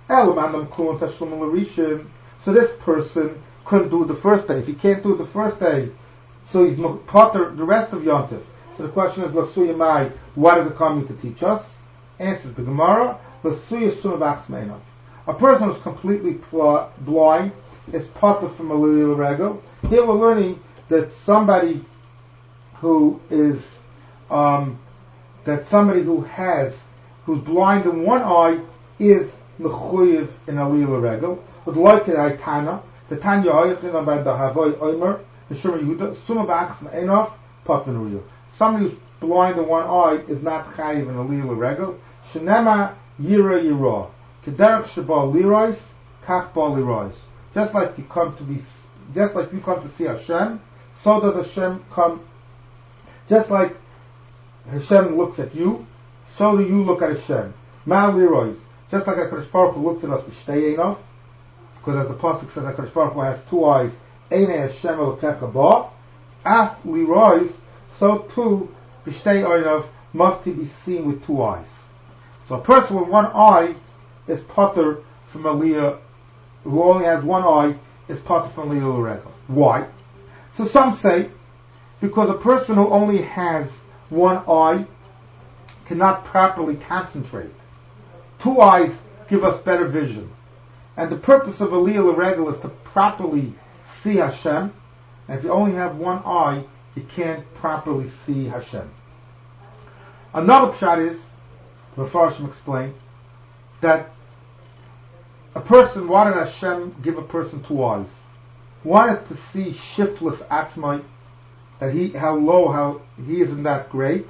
So this person couldn't do it the first day. If he can't do it the first day, so he's potter the rest of Yom Tov. So the question is, L'Suya Mai, what is it coming to teach us? Answers the Gemara, L'Suya Sumabach Smeinav. A person who's completely pl- blind is potter from Aliyah l'regel. Here we're learning that somebody who is, um, that somebody who has, who's blind in one eye is mechuyev in Aliyah l'regel. But like the Tana, the Tanya Hayachin about the Havoy Omer, the Shema Yehuda, Suma B'achs Me'enof, Patman Riyah. Somebody who's blind in one eye is not chayiv in Aliyah l'regel. Shenema Yira Yira. Kederach Sheba Lirais, Kach Ba Lirais. Just like you come to be, just like you come to see Hashem, so does Hashem come. Just like Hashem looks at you, so do you look at Hashem. Ma Lirais. Just like HaKadosh Baruch Hu looks at us, B'shtei Einav, because as the pasuk says, HaKadosh Baruch Hu has two eyes. Einei Hashem Elokecha Ba. Af Lirais. So too, B'shtei Einav must he be seen with two eyes. So a person with one eye is potter from Aliyah, who only has one eye, is potter from Aliyah l'regel. Why? So some say, because a person who only has one eye cannot properly concentrate. Two eyes give us better vision. And the purpose of Aliyah l'regel is to properly see Hashem. And if you only have one eye, you can't properly see Hashem. Another pshat is, the Mefarshim explained, that a person, why did Hashem give a person two eyes? One is to see shiftless atzmai, that he, how low, how he isn't that great,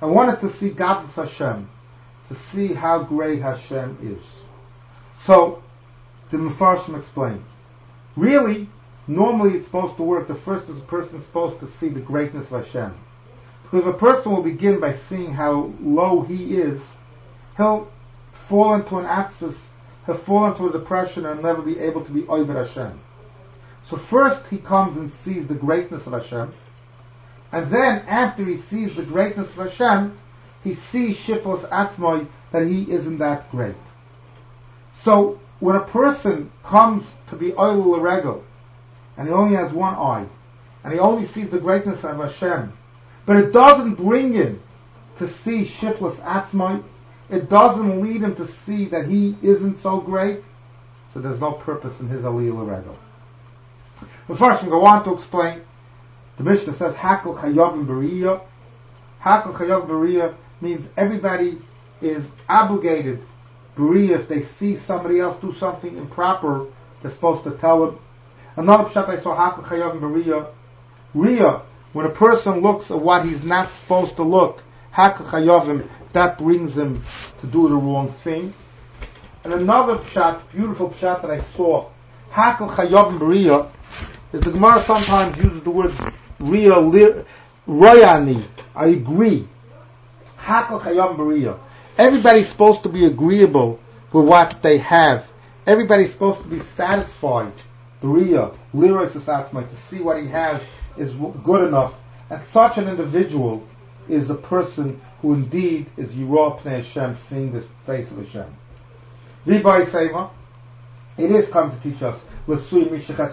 I wanted to see Gadlus Hashem, to see how great Hashem is. So, the Mefarshim explain. Really, normally it's supposed to work. The first is a person is supposed to see the greatness of Hashem. Because if a person will begin by seeing how low he is, he'll fall into an atzvus, he'll fall into a depression and never be able to be Oved Hashem. So first he comes and sees the greatness of Hashem, and then after he sees the greatness of Hashem, he sees Shifos Atzmai, that he isn't that great. So when a person comes to be Oil L'Regel, and he only has one eye, and he only sees the greatness of Hashem, but it doesn't bring him to see Shifos Atzmai, it doesn't lead him to see that he isn't so great, so there's no purpose in his Aliyah L'Regel. But first, we go on to explain. The Mishnah says, Hakol Chayovim B'Riyah. Hakol Chayovim B'Riyah means everybody is obligated, B'Riyah, if they see somebody else do something improper, they're supposed to tell them. Another pshat I saw, Hakol Chayovim B'Riyah. Riyah, when a person looks at what he's not supposed to look, Hakol Chayovim, that brings him to do the wrong thing. And another pshat, beautiful pshat that I saw, Hakol Chayovim B'Riyah, is the Gemara sometimes uses the word Riyah, Royani, I agree. Hakol Chayovim B'Riyah. Everybody's supposed to be agreeable with what they have. Everybody's supposed to be satisfied. B'Riyah, Liroy Sasatzmai, to see what he has is good enough. And such an individual is a person who indeed is Yirah Pnei Hashem, seeing the face of Hashem. V'Bai Seima, it is come to teach us. Ask the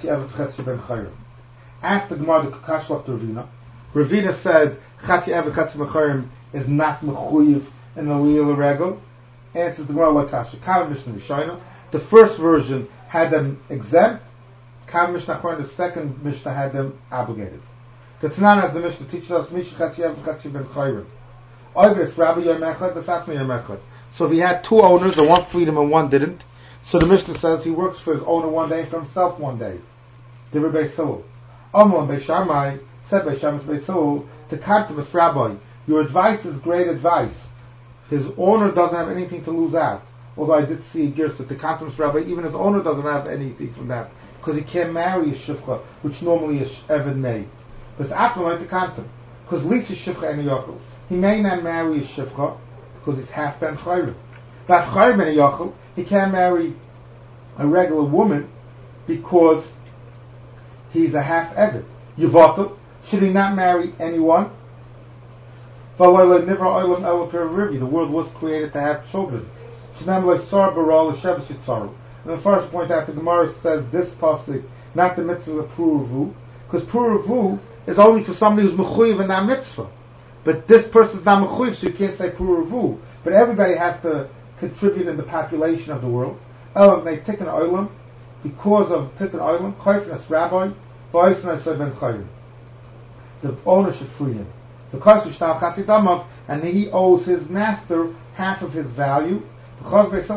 Gemara the Kashlof to Ravina. Ravina said Chatzi Evet Chatzi Mecharim is not mechuyev in the Aliyah L'Regel. Answers the Gemara like Kasha. Kav Mishnah Rishayna. The first version had them exempt. Kav Mishnah Achron, the second Mishnah had them obligated. The Tanan, as the Mishnah teaches us, Mish Chatzi Evet Chatzi Ben Chayrim. Oivris Rabbi Yom Echad, the Satmi Yom Echad. So if he had two owners, the one freed him and one didn't, so the Mishnah says he works for his owner one day and for himself one day. Divrei Beis Hillel. Amon Beis Shammai said Beis Shammai to Beis Hillel, to Kantavis Rabbi, your advice is great advice. His owner doesn't have anything to lose out. Although I did see a Girsa to Kantavis Rabbi, even his owner doesn't have anything from that, because he can't marry a Shifcha, which normally is Evan may. But it's after like the Kantam, because Lisa Shifcha and Yochel. He may not marry a Shifcha, because it's half Ben Chayrim. But Chayrim and Yochel, he can't marry a regular woman because he's a half Eved. Yevatel, should he not marry anyone? The world was created to have children. And the first point out, the Gemara says this pasuk, not the mitzvah of Puravu, because Puravu is only for somebody who's mechuyev and not mitzvah. But this person's not mechuyev, so you can't say Puravu. But everybody has to contribute in the population of the world. Elam they tikkun olam, because of tikkun olam, chayfnas rabbi, v'oisnas ben chayim. The owner should free him. The kosher shtal chatzi damav, and he owes his master half of his value. So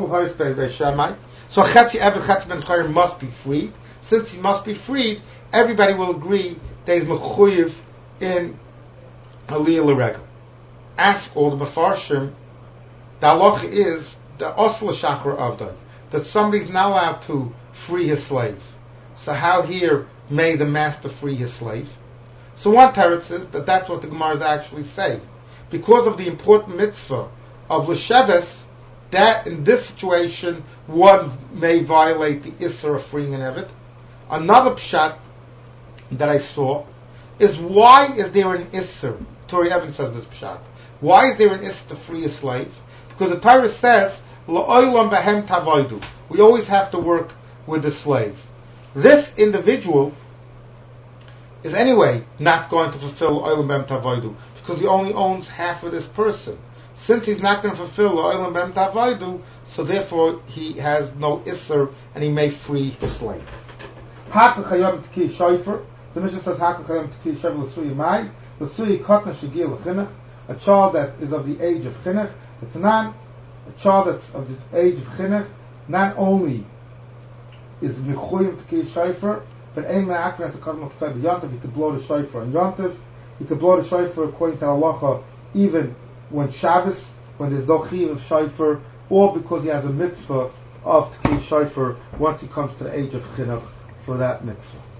chatzi evet chatzi ben chayim must be freed. Since he must be freed, everybody will agree that he's mechuyev in Aliyah L'Regel. Ask all the Mefarshim. The halacha is the osla shachar avdai, that somebody's not allowed to free his slave. So how here may the master free his slave? So one teretz is that that's what the Gemara is actually saying. Because of the important mitzvah of l'sheves, that in this situation one may violate the isser of freeing an evet. Another pshat that I saw is, why is there an isser? Tori Evans says this pshat. Why is there an isser to free a slave? Because the Torah says, L'olam behem tavodu. We always have to work with the slave. This individual is anyway not going to fulfill L'olam behem tavodu, because he only owns half of this person. Since he's not going to fulfill L'olam behem tavodu, so therefore he has no isser and he may free his slave. Hakol chayom t'ki shoifer. The Mishnah says Hakol chayom t'ki shoifer l'suyi mai l'suyi kotna shegil l'chinuch. A child that is of the age of chinuch. It's not a child that's of the age of chinuch. Not only is mechuyev t'ki shoifer, but ein me'akner as a kodma t'kay b'yontif. He could blow the shofar on yontif. He could blow the shofar according to halacha even when Shabbos, when there's no chiyuv of shofar, or because he has a mitzvah of Tkei shofar once he comes to the age of chinuch for that mitzvah.